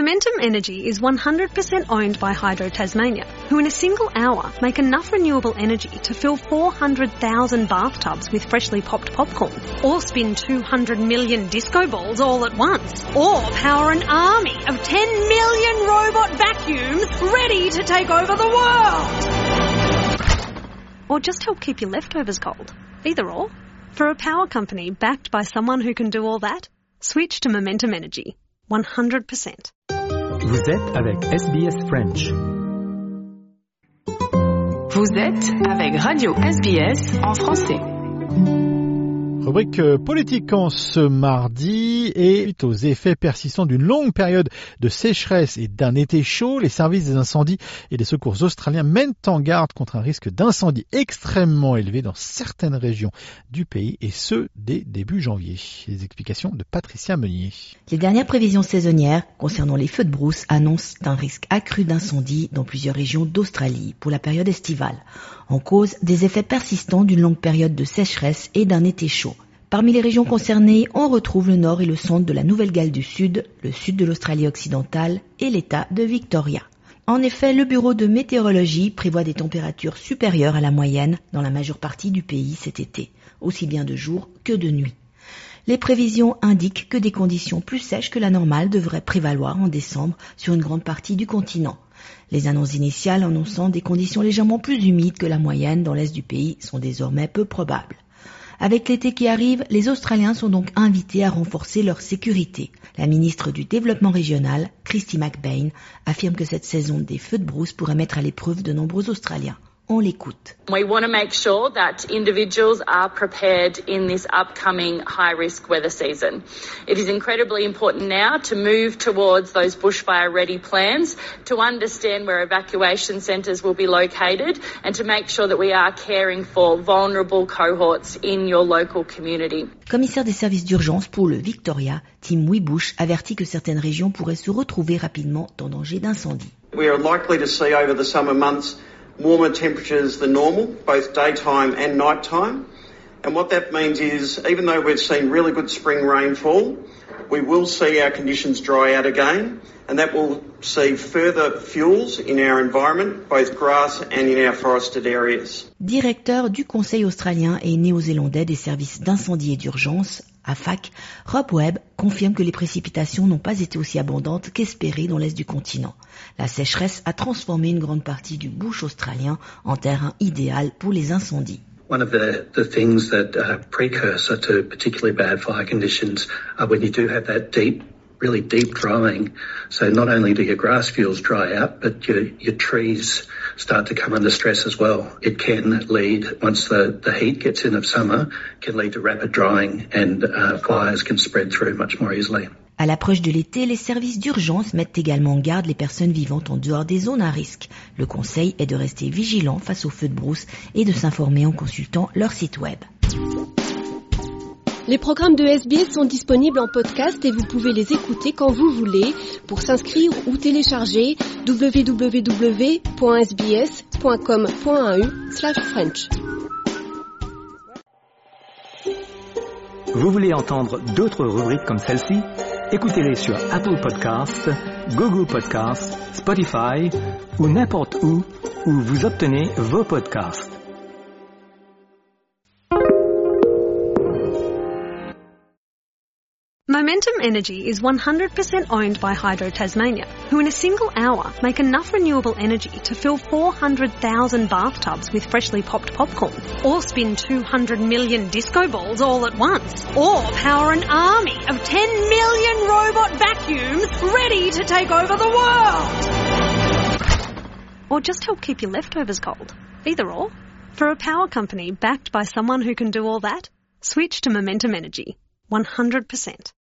Momentum Energy is 100% owned by Hydro Tasmania, who in a single hour make enough renewable energy to fill 400,000 bathtubs with freshly popped popcorn, or spin 200 million disco balls all at once, or power an army of 10 million robot vacuums ready to take over the world. Or just help keep your leftovers cold. Either or. For a power company backed by someone who can do all that, switch to Momentum Energy. 100%. Vous êtes avec SBS French. Vous êtes avec Radio SBS en français. Rubrique politique en ce mardi, et suite aux effets persistants d'une longue période de sécheresse et d'un été chaud, les services des incendies et des secours australiens mènent en garde contre un risque d'incendie extrêmement élevé dans certaines régions du pays, et ce dès début janvier. Les explications de Patricia Meunier. Les dernières prévisions saisonnières concernant les feux de brousse annoncent un risque accru d'incendie dans plusieurs régions d'Australie pour la période estivale, en cause des effets persistants d'une longue période de sécheresse et d'un été chaud. Parmi les régions concernées, on retrouve le nord et le centre de la Nouvelle-Galles du Sud, le sud de l'Australie occidentale et l'État de Victoria. En effet, le Bureau de météorologie prévoit des températures supérieures à la moyenne dans la majeure partie du pays cet été, aussi bien de jour que de nuit. Les prévisions indiquent que des conditions plus sèches que la normale devraient prévaloir en décembre sur une grande partie du continent. Les annonces initiales annonçant des conditions légèrement plus humides que la moyenne dans l'est du pays sont désormais peu probables. Avec l'été qui arrive, les Australiens sont donc invités à renforcer leur sécurité. La ministre du Développement régional, Kristy McBain, affirme que cette saison des feux de brousse pourrait mettre à l'épreuve de nombreux Australiens. On l'écoute. We want to make sure that individuals are prepared in this upcoming high-risk weather season. It is incredibly important now to move towards those bushfire-ready plans, to understand where evacuation centres will be located, and to make sure that we are caring for vulnerable cohorts in your local community. Commissaire des services d'urgence pour le Victoria, Tim Wibush avertit que certaines régions pourraient se retrouver rapidement en danger d'incendie. We are likely to see over the summer months warmer temperatures than normal, both daytime and nighttime. And what that means is, even though we've seen really good spring rainfall, we will see our conditions dry out again, and that will see further fuels in our environment, both grass and in our forested areas. Directeur du Conseil australien et néo-zélandais des services d'incendie et d'urgence, AFAC, Rob Webb confirme que les précipitations n'ont pas été aussi abondantes qu'espérées dans l'est du continent. La sécheresse a transformé une grande partie du bush australien en terrain idéal pour les incendies. One of the things that are precursor to particularly bad fire conditions are when you do have that really deep drying. So not only do your grass fuels dry out, but your trees start to come under stress as well. It can lead, once the heat gets in of summer, can lead to rapid drying, and fires can spread through much more easily. À l'approche de l'été, les services d'urgence mettent également en garde les personnes vivant en dehors des zones à risque. Le conseil est de rester vigilant face aux feux de brousse et de s'informer en consultant leur site web. Les programmes de SBS sont disponibles en podcast et vous pouvez les écouter quand vous voulez. Pour s'inscrire ou télécharger, www.sbs.com.au/French. Vous voulez entendre d'autres rubriques comme celle-ci? Écoutez-les sur Apple Podcasts, Google Podcasts, Spotify ou n'importe où vous obtenez vos podcasts. Momentum Energy is 100% owned by Hydro Tasmania, who in a single hour make enough renewable energy to fill 400,000 bathtubs with freshly popped popcorn, or spin 200 million disco balls all at once, or power an army of 10 million robot vacuums ready to take over the world. Or just help keep your leftovers cold. Either or. For a power company backed by someone who can do all that, switch to Momentum Energy. 100%.